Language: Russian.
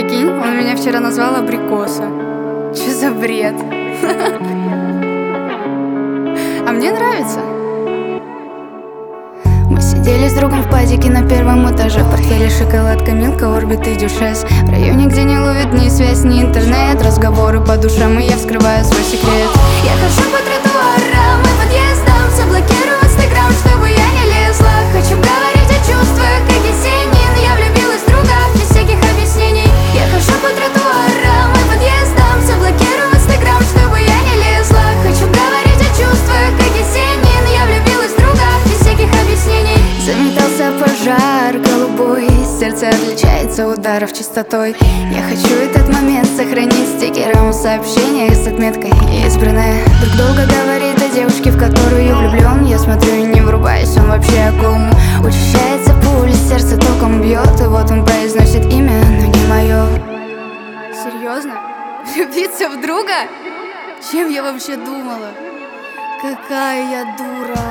Прикинь, он меня вчера назвал абрикоса. Чё за бред? А мне нравится. Мы сидели с другом в падике на первом этаже. В портфеле шоколадка, Милка, Орбит и Дюшес. В районе, где не ловит ни связь, ни интернет. Разговоры по душам, и я вскрываю свой секрет. Я хожу по тротуарам и подъездам, все блокирую инстаграм, чтобы я не лезла. Хочу говорить о чувствах, как Есенин. Я влюбилась в друга, без всяких объяснений. Я хожу по тротуарам и подъездам, все блокирую инстаграм, чтобы я не лезла. Хочу говорить о чувствах, как Есенин. Я влюбилась в друга, без всяких объяснений. Заметался пожар голубой, сердце отличается ударов частотой. Я хочу этот момент сохранить стикером в сообщениях с отметкой избранная. Друг долго говорит о девушке, в которую я влюблен. Я смотрю и не врубаюсь, он вообще о ком. Учащается пульс, сердце током бьет, и вот он произносит имя, но не мое. Серьезно? Влюбиться в друга? Чем я вообще думала? Какая я дура.